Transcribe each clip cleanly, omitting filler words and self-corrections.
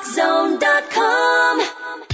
TalkZone.com.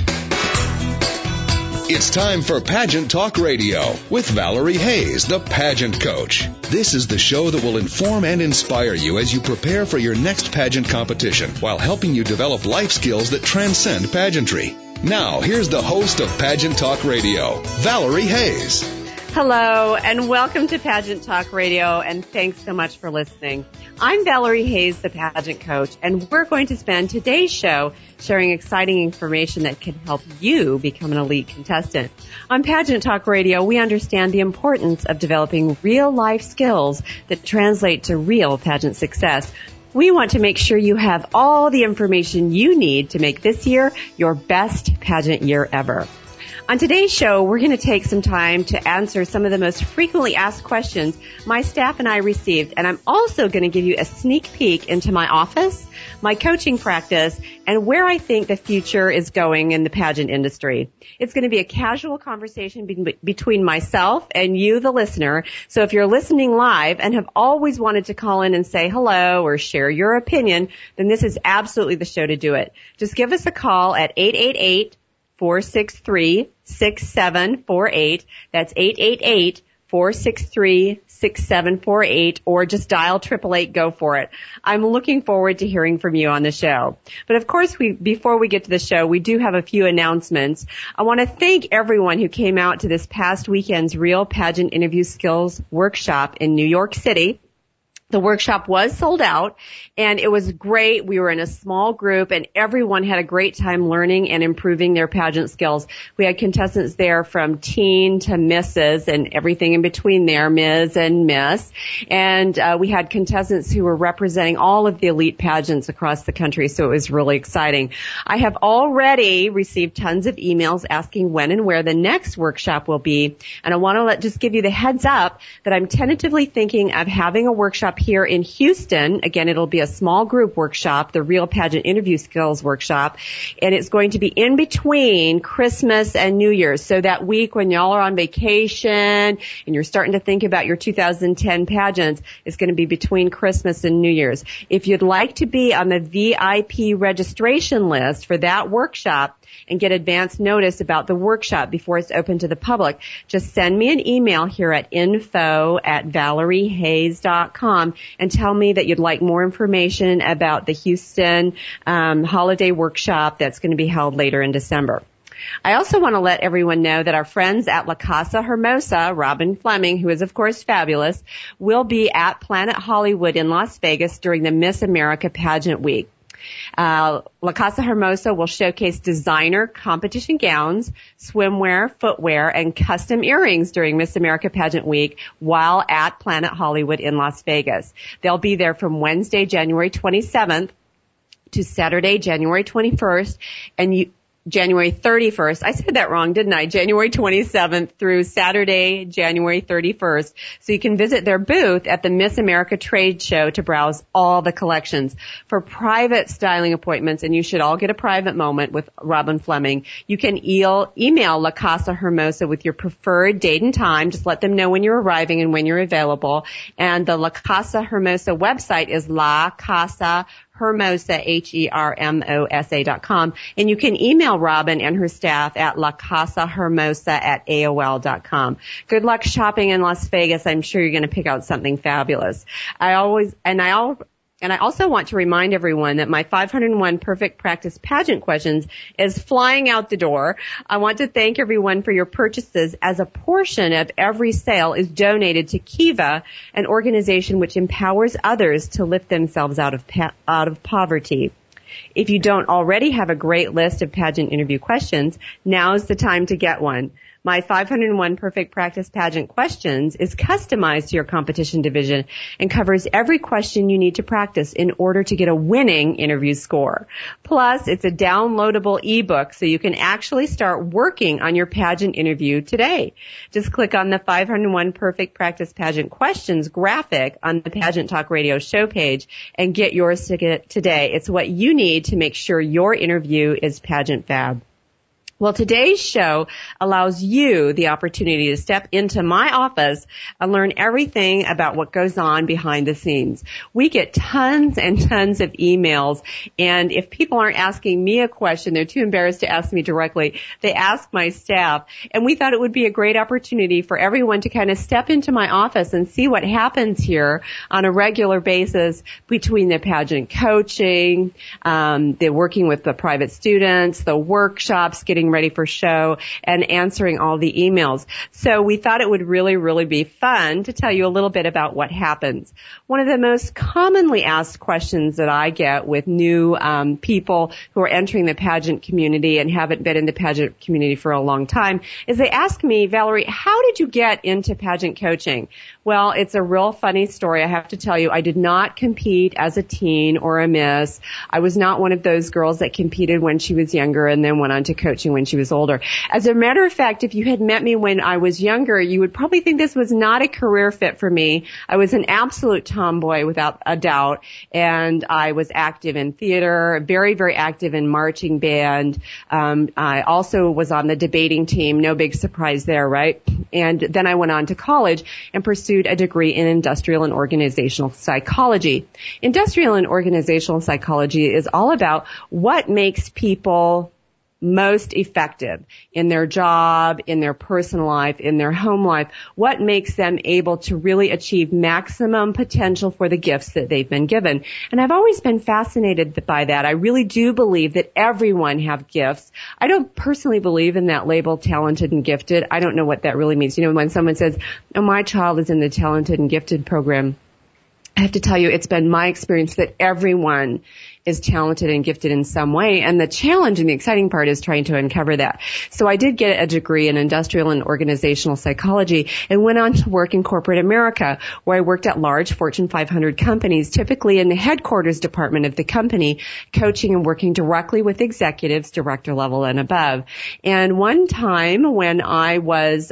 It's time for Pageant Talk Radio with Valerie Hayes, the pageant coach. This is the show that will inform and inspire you as you prepare for your next pageant competition while helping you develop life skills that transcend pageantry. Now, here's the host of Pageant Talk Radio, Valerie Hayes. Hello, and welcome to Pageant Talk Radio, and thanks so much for listening. I'm Valerie Hayes, the pageant coach, and we're going to spend today's show sharing exciting information that can help you become an elite contestant. On Pageant Talk Radio, we understand the importance of developing real-life skills that translate to real pageant success. We want to make sure you have all the information you need to make this year your best pageant year ever. On today's show, we're going to take some time to answer some of the most frequently asked questions my staff and I received, and I'm also going to give you a sneak peek into my office, my coaching practice, and where I think the future is going in the pageant industry. It's going to be a casual conversation between myself and you, the listener. So if you're listening live and have always wanted to call in and say hello or share your opinion, then this is absolutely the show to do it. Just give us a call at 888-463-6748. That's 888-463-6748, or just dial 888, go for it. I'm looking forward to hearing from you on the show. But of course, before we get to the show, we do have a few announcements. I want to thank everyone who came out to this past weekend's Real Pageant Interview Skills Workshop in New York City. The workshop was sold out, and it was great. We were in a small group, and everyone had a great time learning and improving their pageant skills. We had contestants there from teen to misses and everything in between there, Ms. and Miss. And we had contestants who were representing all of the elite pageants across the country, so it was really exciting. I have already received tons of emails asking when and where the next workshop will be, and I want to just give you the heads up that I'm tentatively thinking of having a workshop here in Houston. Again, it'll be a small group workshop, the Real Pageant Interview Skills Workshop, and it's going to be in between Christmas and New Year's. So that week when y'all are on vacation and you're starting to think about your 2010 pageants, it's going to be between Christmas and New Year's. If you'd like to be on the VIP registration list for that workshop and get advance notice about the workshop before it's open to the public, just send me an email here at info@valeriehayes.com and tell me that you'd like more information about the Houston holiday workshop that's going to be held later in December. I also want to let everyone know that our friends at La Casa Hermosa, Robin Fleming, who is of course fabulous, will be at Planet Hollywood in Las Vegas during the Miss America Pageant Week. La Casa Hermosa will showcase designer competition gowns, swimwear, footwear, and custom earrings during Miss America Pageant Week while at Planet Hollywood in Las Vegas. They'll be there from Wednesday, January 27th to Saturday, January 21st, and January 31st. I said that wrong, didn't I? January 27th through Saturday, January 31st. So you can visit their booth at the Miss America Trade Show to browse all the collections. For private styling appointments, and you should all get a private moment with Robin Fleming, you can email La Casa Hermosa with your preferred date and time. Just let them know when you're arriving and when you're available. And the La Casa Hermosa website is La Casa Hermosa, HERMOSA.com. And you can email Robin and her staff at lacasahermosa@AOL.com. Good luck shopping in Las Vegas. I'm sure you're going to pick out something fabulous. I also want to remind everyone that my 501 Perfect Practice Pageant Questions is flying out the door. I want to thank everyone for your purchases, as a portion of every sale is donated to Kiva, an organization which empowers others to lift themselves out of poverty. If you don't already have a great list of pageant interview questions, now's the time to get one. My 501 Perfect Practice Pageant Questions is customized to your competition division and covers every question you need to practice in order to get a winning interview score. Plus, it's a downloadable ebook so you can actually start working on your pageant interview today. Just click on the 501 Perfect Practice Pageant Questions graphic on the Pageant Talk Radio show page and get yours today. It's what you need to make sure your interview is pageant fab. Well, today's show allows you the opportunity to step into my office and learn everything about what goes on behind the scenes. We get tons and tons of emails, and if people aren't asking me a question, they're too embarrassed to ask me directly, they ask my staff. And we thought it would be a great opportunity for everyone to kind of step into my office and see what happens here on a regular basis between the pageant coaching, the working with the private students, the workshops, getting ready for show, and answering all the emails. So we thought it would really, really be fun to tell you a little bit about what happens. One of the most commonly asked questions that I get with new people who are entering the pageant community and haven't been in the pageant community for a long time is they ask me, Valerie, how did you get into pageant coaching? Well, it's a real funny story. I have to tell you, I did not compete as a teen or a miss. I was not one of those girls that competed when she was younger and then went on to coaching when she was older. As a matter of fact, if you had met me when I was younger, you would probably think this was not a career fit for me. I was an absolute tomboy without a doubt, and I was active in theater, very, very active in marching band. I also was on the debating team. No big surprise there, right? And then I went on to college and pursued a degree in industrial and organizational psychology. Industrial and organizational psychology is all about what makes people most effective in their job, in their personal life, in their home life, what makes them able to really achieve maximum potential for the gifts that they've been given. And I've always been fascinated by that. I really do believe that everyone have gifts. I don't personally believe in that label, talented and gifted. I don't know what that really means. You know, when someone says, oh, my child is in the talented and gifted program, I have to tell you, it's been my experience that everyone is talented and gifted in some way, and the challenge and the exciting part is trying to uncover that. So I did get a degree in industrial and organizational psychology and went on to work in corporate America, where I worked at large Fortune 500 companies, typically in the headquarters department of the company, coaching and working directly with executives, director level and above. And one time when I was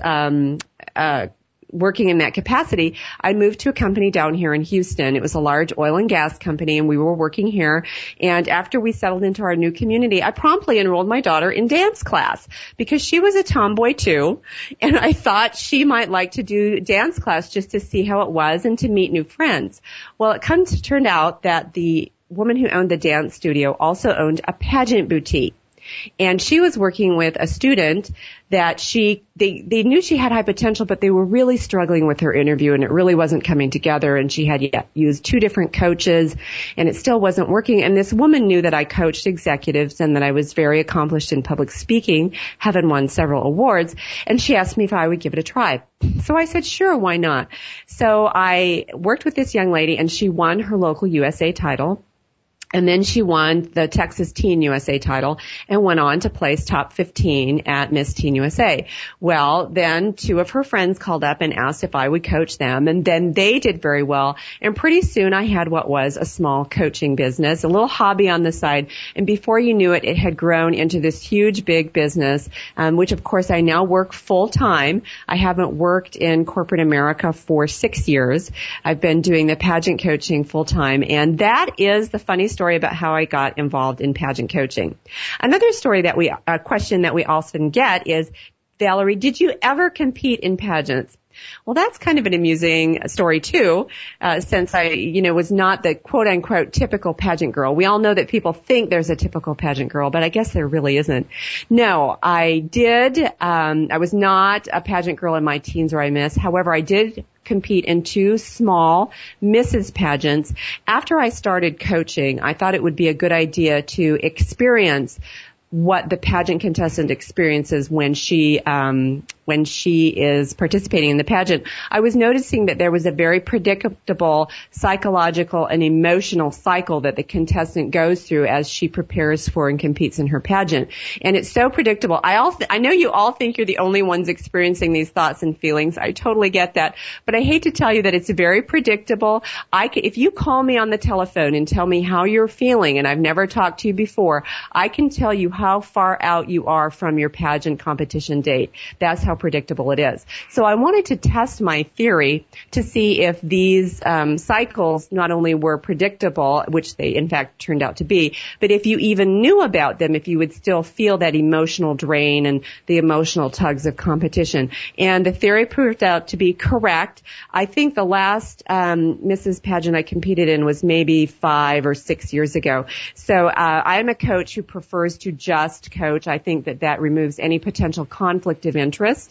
working in that capacity, I moved to a company down here in Houston. It was a large oil and gas company, and we were working here. And after we settled into our new community, I promptly enrolled my daughter in dance class because she was a tomboy too, and I thought she might like to do dance class just to see how it was and to meet new friends. Well, it turned out that the woman who owned the dance studio also owned a pageant boutique. And she was working with a student that they knew she had high potential, but they were really struggling with her interview, and it really wasn't coming together, and she had used 2 different coaches, and it still wasn't working. And this woman knew that I coached executives and that I was very accomplished in public speaking, having won several awards, and she asked me if I would give it a try. So I said, sure, why not? So I worked with this young lady, and she won her local USA title. And then she won the Texas Teen USA title and went on to place top 15 at Miss Teen USA. Well, then 2 of her friends called up and asked if I would coach them, and then they did very well. And pretty soon I had what was a small coaching business, a little hobby on the side. And before you knew it, it had grown into this huge, big business, which of course I now work full time. I haven't worked in corporate America for 6 years. I've been doing the pageant coaching full time, and that is the funny story about how I got involved in pageant coaching. Another story question that we often get is, Valerie, did you ever compete in pageants? Well, that's kind of an amusing story too, since I, was not the quote unquote typical pageant girl. We all know that people think there's a typical pageant girl, but I guess there really isn't. No, I did. I was not a pageant girl in my teens or I miss. However, I did compete in 2 small Mrs. pageants. After I started coaching, I thought it would be a good idea to experience what the pageant contestant experiences when she is participating in the pageant. I was noticing that there was a very predictable psychological and emotional cycle that the contestant goes through as she prepares for and competes in her pageant. And it's so predictable. I know you all think you're the only ones experiencing these thoughts and feelings. I totally get that. But I hate to tell you that it's very predictable. If you call me on the telephone and tell me how you're feeling, and I've never talked to you before, I can tell you how far out you are from your pageant competition date. That's how how predictable it is. So I wanted to test my theory to see if these cycles not only were predictable, which they in fact turned out to be, but if you even knew about them, if you would still feel that emotional drain and the emotional tugs of competition. And the theory proved out to be correct. I think the last Mrs. Pageant I competed in was maybe 5 or 6 years ago. So I am a coach who prefers to just coach. I think that removes any potential conflict of interest.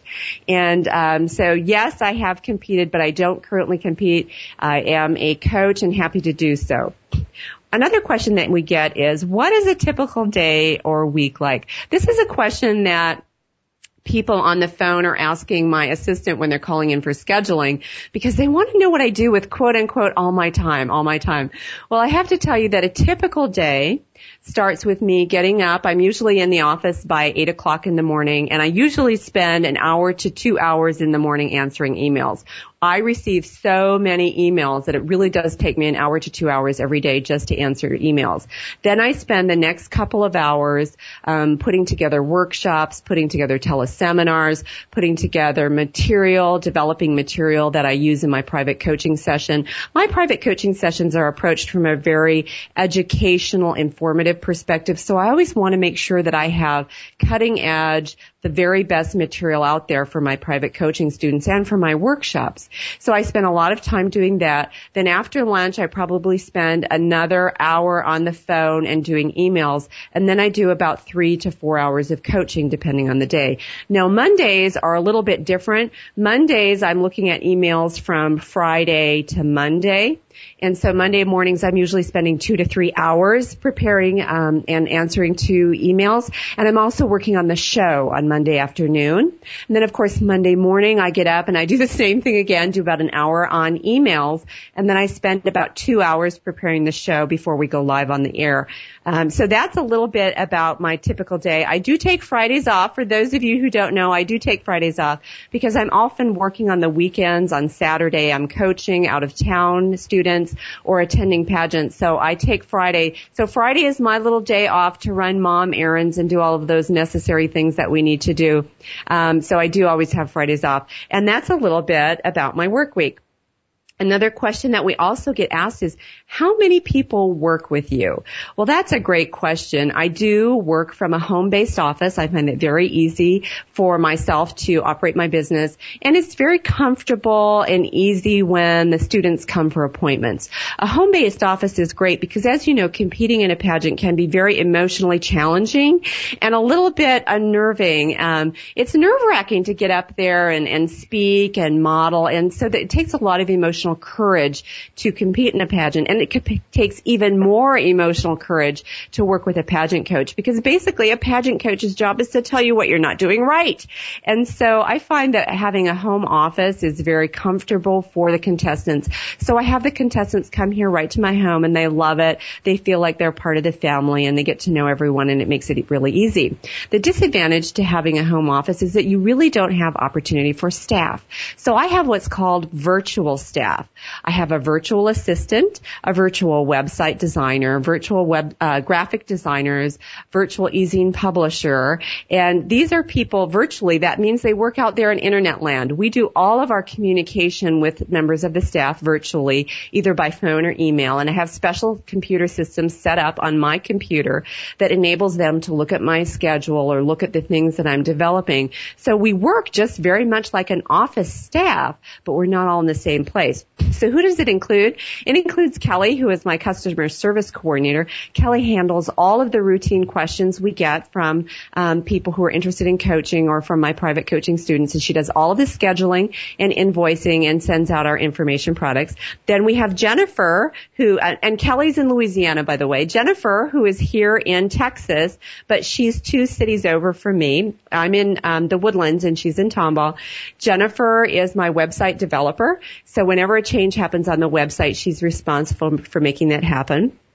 And so yes, I have competed, but I don't currently compete. I am a coach and happy to do so. Another question that we get is, what is a typical day or week like? This is a question that people on the phone are asking my assistant when they're calling in for scheduling, because they want to know what I do with quote unquote all my time. Well, I have to tell you that a typical day starts with me getting up. I'm usually in the office by 8 o'clock in the morning, and I usually spend an hour to 2 hours in the morning answering emails. I receive so many emails that it really does take me an hour to 2 hours every day just to answer emails. Then I spend the next couple of hours putting together workshops, putting together teleseminars, putting together material, developing material that I use in my private coaching session. My private coaching sessions are approached from a very educational, informative perspective, so I always want to make sure that I have cutting edge, the very best material out there for my private coaching students and for my workshops. So I spend a lot of time doing that. Then after lunch, I probably spend another hour on the phone and doing emails. And then I do about 3 to 4 hours of coaching depending on the day. Now, Mondays are a little bit different. Mondays, I'm looking at emails from Friday to Monday. And so Monday mornings, I'm usually spending 2 to 3 hours preparing and answering to emails. And I'm also working on the show on Monday afternoon. And then, of course, Monday morning, I get up and I do the same thing again, do about an hour on emails. And then I spend about 2 hours preparing the show before we go live on the air. So that's a little bit about my typical day. I do take Fridays off. For those of you who don't know, I do take Fridays off because I'm often working on the weekends. On Saturday, I'm coaching out of town students or attending pageants. So I take Friday. So Friday is my little day off to run mom errands and do all of those necessary things that we need to do. So I do always have Fridays off. And that's a little bit about my work week. Another question that we also get asked is, how many people work with you? Well, that's a great question. I do work from a home-based office. I find it very easy for myself to operate my business, and it's very comfortable and easy when the students come for appointments. A home-based office is great because, as you know, competing in a pageant can be very emotionally challenging and a little bit unnerving. It's nerve-wracking to get up there and speak and model, and so that it takes a lot of emotional courage to compete in a pageant, and it takes even more emotional courage to work with a pageant coach, because basically a pageant coach's job is to tell you what you're not doing right. And so I find that having a home office is very comfortable for the contestants. So I have the contestants come here right to my home, and they love it. They feel like they're part of the family, and they get to know everyone, and it makes it really easy. The disadvantage to having a home office is that you really don't have opportunity for staff. So I have what's called virtual staff. I have a virtual assistant, a virtual website designer, virtual web graphic designers, virtual e-zine publisher, and these are people virtually. That means they work out there in internet land. We do all of our communication with members of the staff virtually, either by phone or email, and I have special computer systems set up on my computer that enables them to look at my schedule or look at the things that I'm developing. So we work just very much like an office staff, but we're not all in the same place. So who does it include? It includes Kelly, who is my customer service coordinator. Kelly handles all of the routine questions we get from people who are interested in coaching or from my private coaching students, and she does all of the scheduling and invoicing and sends out our information products. Then we have Jennifer, who, and Kelly's in Louisiana, by the way. Jennifer, who is here in Texas, but she's 2 cities over from me. I'm in the Woodlands, and she's in Tomball. Jennifer is my website developer, so whenever a change happens on the website, she's responsible for making that happen.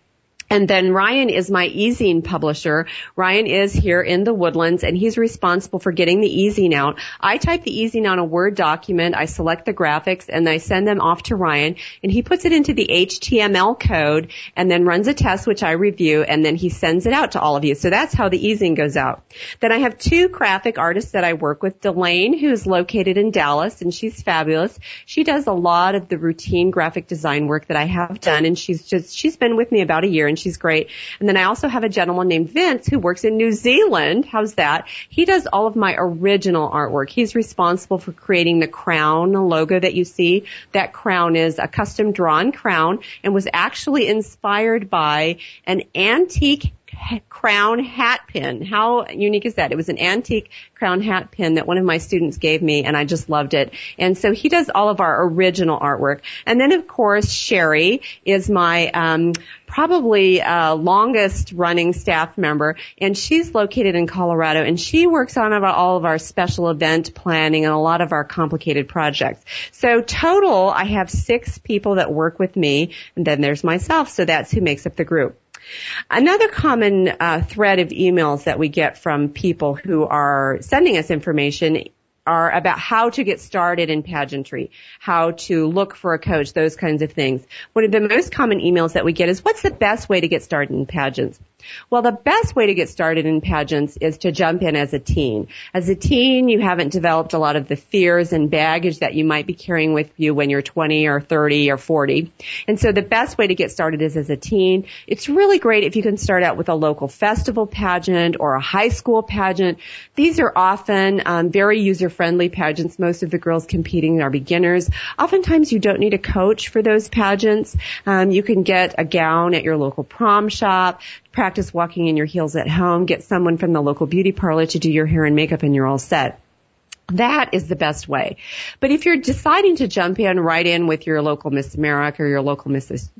And then Ryan is my e-zine publisher. Ryan is here in the Woodlands, and he's responsible for getting the e-zine out. I type the e-zine on a Word document, I select the graphics, and I send them off to Ryan, and he puts it into the HTML code and then runs a test, which I review, and then he sends it out to all of you. So that's how the e-zine goes out. Then I have 2 graphic artists that I work with. Delane, who's located in Dallas, and she's fabulous. She does a lot of the routine graphic design work that I have done, and she's been with me about a year, and she's great. And then I also have a gentleman named Vince who works in New Zealand. How's that? He does all of my original artwork. He's responsible for creating the crown logo that you see. That crown is a custom drawn crown and was actually inspired by an antique crown hat pin. How unique is that? It was an antique crown hat pin that one of my students gave me, and I just loved it. And so he does all of our original artwork. And then, of course, Sherry is my probably longest running staff member, and she's located in Colorado, and she works on all of our special event planning and a lot of our complicated projects. So total, I have 6 people that work with me, and then there's myself, so that's who makes up the group. Another common thread of emails that we get from people who are sending us information are about how to get started in pageantry, how to look for a coach, those kinds of things. One of the most common emails that we get is, what's the best way to get started in pageants? Well, the best way to get started in pageants is to jump in as a teen. As a teen, you haven't developed a lot of the fears and baggage that you might be carrying with you when you're 20 or 30 or 40. And so the best way to get started is as a teen. It's really great if you can start out with a local festival pageant or a high school pageant. These are often very user-friendly pageants. Most of the girls competing are beginners. Oftentimes, you don't need a coach for those pageants. You can get a gown at your local prom shop, practice walking in your heels at home, get someone from the local beauty parlor to do your hair and makeup, and you're all set. That is the best way. But if you're deciding to jump in right in with your local Miss America or your local Miss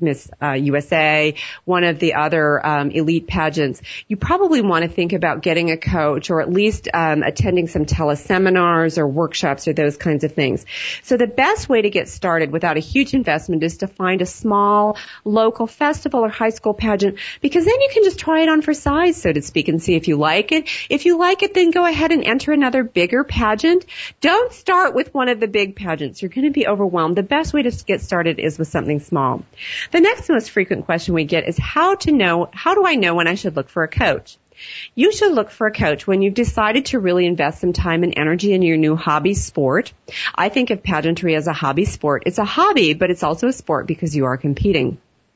USA, one of the other elite pageants, you probably want to think about getting a coach or at least attending some teleseminars or workshops or those kinds of things. So the best way to get started without a huge investment is to find a small local festival or high school pageant, because then you can just try it on for size, so to speak, and see if you like it. If you like it, then go ahead and enter another bigger pageant. Don't start with one of the big pageants. You're going to be overwhelmed. The best way to get started is with something small. The next most frequent question we get is how do I know when I should look for a coach? You should look for a coach when you've decided to really invest some time and energy in your new hobby sport. I think of pageantry as a hobby sport. It's a hobby, but it's also a sport because you are competing.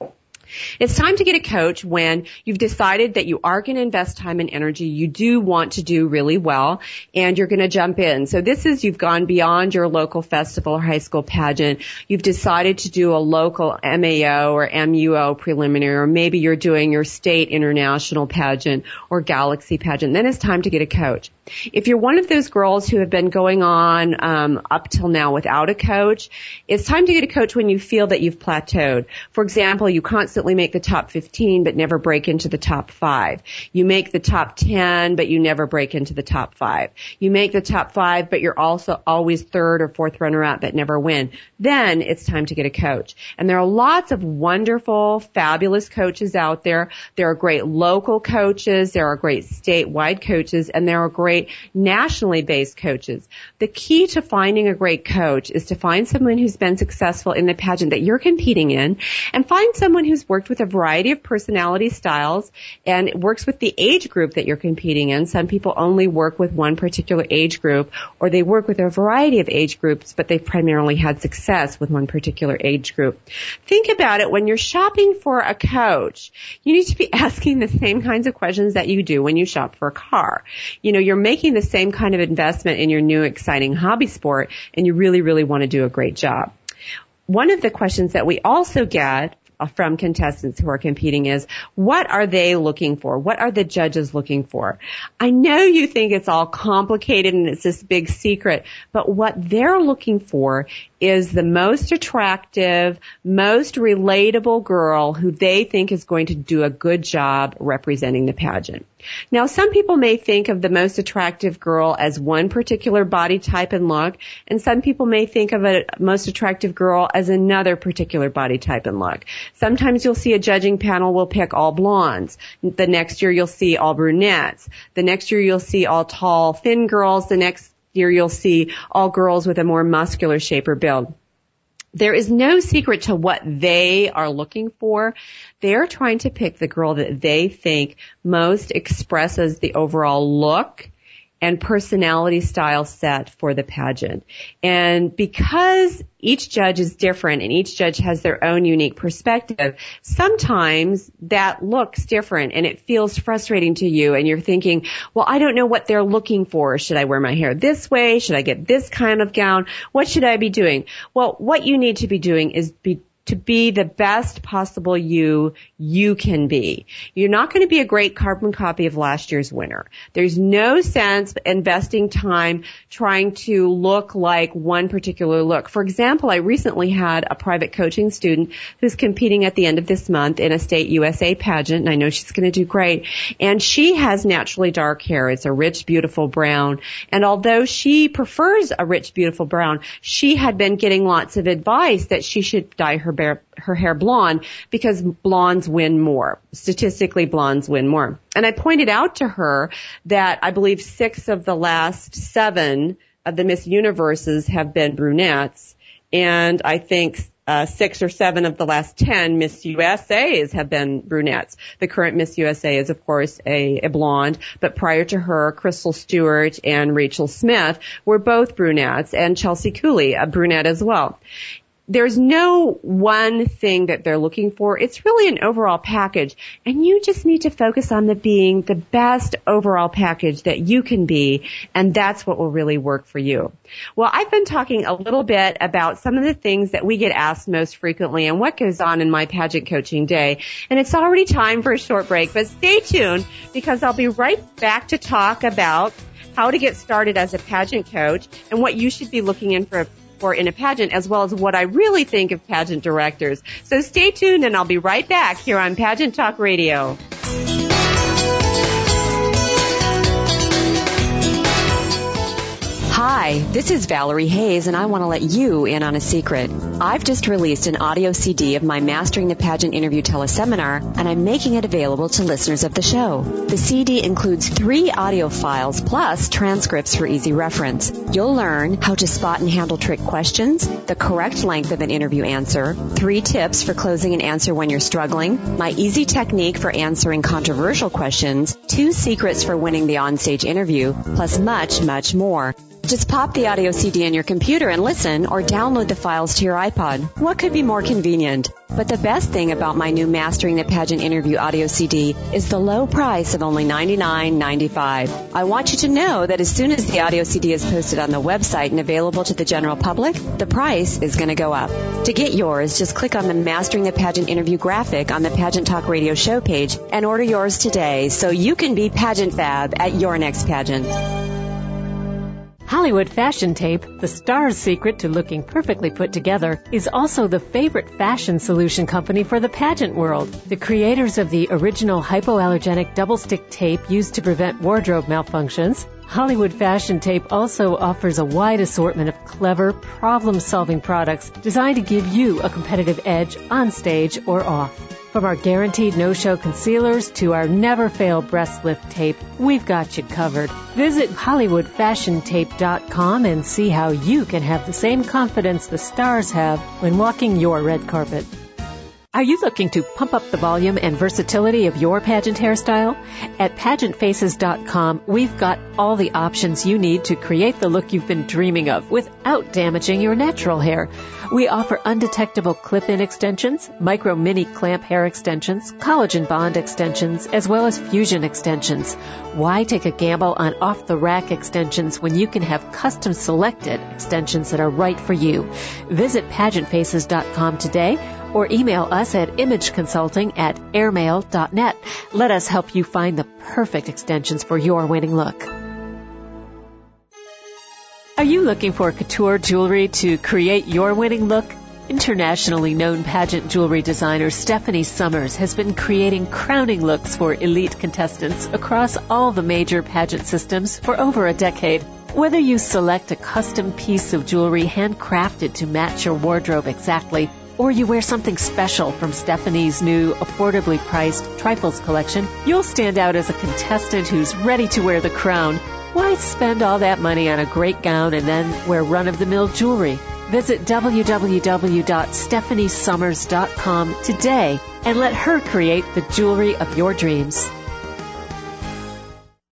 It's time to get a coach when you've decided that you are going to invest time and energy. You do want to do really well, and you're going to jump in. So this is, you've gone beyond your local festival or high school pageant. You've decided to do a local MAO or MUO preliminary, or maybe you're doing your state international pageant or galaxy pageant. Then it's time to get a coach. If you're one of those girls who have been going on up till now without a coach, it's time to get a coach when you feel that you've plateaued. For example, you constantly make the top 15 but never break into the top 5. You make the top 10 but you never break into the top 5. You make the top 5 but you're also always third or fourth runner-up but never win. Then it's time to get a coach. And there are lots of wonderful, fabulous coaches out there. There are great local coaches, there are great statewide coaches, and there are great nationally based coaches. The key to finding a great coach is to find someone who's been successful in the pageant that you're competing in, and find someone who's worked with a variety of personality styles and works with the age group that you're competing in. Some people only work with one particular age group, or they work with a variety of age groups, but they've primarily had success with one particular age group. Think about it. When you're shopping for a coach, you need to be asking the same kinds of questions that you do when you shop for a car. You know, you're making the same kind of investment in your new exciting hobby sport, and you really, really want to do a great job. One of the questions that we also get from contestants who are competing is, what are they looking for? What are the judges looking for? I know you think it's all complicated and it's this big secret, but what they're looking for is the most attractive, most relatable girl who they think is going to do a good job representing the pageant. Now, some people may think of the most attractive girl as one particular body type and look, and some people may think of a most attractive girl as another particular body type and look. Sometimes you'll see a judging panel will pick all blondes. The next year you'll see all brunettes. The next year you'll see all tall, thin girls. The next year you'll see all girls with a more muscular shape or build. There is no secret to what they are looking for. They're trying to pick the girl that they think most expresses the overall look and personality style set for the pageant. And because each judge is different and each judge has their own unique perspective, sometimes that looks different and it feels frustrating to you and you're thinking, well, I don't know what they're looking for. Should I wear my hair this way? Should I get this kind of gown? What should I be doing? Well, what you need to be doing is to be the best possible you can be. You're not going to be a great carbon copy of last year's winner. There's no sense investing time trying to look like one particular look. For example, I recently had a private coaching student who's competing at the end of this month in a state USA pageant, and I know she's going to do great. And she has naturally dark hair. It's a rich, beautiful brown. And although she prefers a rich, beautiful brown, she had been getting lots of advice that she should dye her hair blonde because blondes win more. Statistically, blondes win more. And I pointed out to her that I believe 6 of the last 7 of the Miss Universes have been brunettes, and I think 6 or 7 of the last 10 Miss USAs have been brunettes. The current Miss USA is, of course, a blonde, but prior to her, Crystal Stewart and Rachel Smith were both brunettes, and Chelsea Cooley, a brunette as well. There's no one thing that they're looking for. It's really an overall package, and you just need to focus on being the best overall package that you can be, and that's what will really work for you. Well, I've been talking a little bit about some of the things that we get asked most frequently and what goes on in my pageant coaching day, and it's already time for a short break, but stay tuned because I'll be right back to talk about how to get started as a pageant coach and what you should be looking for in a pageant, as well as what I really think of pageant directors. So stay tuned and I'll be right back here on Pageant Talk Radio. Hi, this is Valerie Hayes, and I want to let you in on a secret. I've just released an audio CD of my Mastering the Pageant Interview Teleseminar, and I'm making it available to listeners of the show. The CD includes 3 audio files plus transcripts for easy reference. You'll learn how to spot and handle trick questions, the correct length of an interview answer, 3 tips for closing an answer when you're struggling, my easy technique for answering controversial questions, 2 secrets for winning the onstage interview, plus much, much more. Just pop the audio CD in your computer and listen, or download the files to your iPod. What could be more convenient? But the best thing about my new Mastering the Pageant Interview audio CD is the low price of only $99.95. I want you to know that as soon as the audio CD is posted on the website and available to the general public, the price is going to go up. To get yours, just click on the Mastering the Pageant Interview graphic on the Pageant Talk Radio show page and order yours today so you can be pageant fab at your next pageant. Hollywood Fashion Tape, the star's secret to looking perfectly put together, is also the favorite fashion solution company for the pageant world. The creators of the original hypoallergenic double-stick tape used to prevent wardrobe malfunctions, Hollywood Fashion Tape also offers a wide assortment of clever, problem-solving products designed to give you a competitive edge on stage or off. From our guaranteed no-show concealers to our never-fail breast lift tape, we've got you covered. Visit HollywoodFashionTape.com and see how you can have the same confidence the stars have when walking your red carpet. Are you looking to pump up the volume and versatility of your pageant hairstyle? At PageantFaces.com, we've got all the options you need to create the look you've been dreaming of without damaging your natural hair. We offer undetectable clip-in extensions, micro mini clamp hair extensions, collagen bond extensions, as well as fusion extensions. Why take a gamble on off-the-rack extensions when you can have custom-selected extensions that are right for you? Visit PageantFaces.com today or email us at imageconsulting@airmail.net. Let us help you find the perfect extensions for your winning look. Are you looking for couture jewelry to create your winning look? Internationally known pageant jewelry designer Stephanie Summers has been creating crowning looks for elite contestants across all the major pageant systems for over a decade. Whether you select a custom piece of jewelry handcrafted to match your wardrobe exactly, or you wear something special from Stephanie's new affordably priced Trifles collection, you'll stand out as a contestant who's ready to wear the crown. Why spend all that money on a great gown and then wear run-of-the-mill jewelry? Visit www.stephaniesummers.com today and let her create the jewelry of your dreams.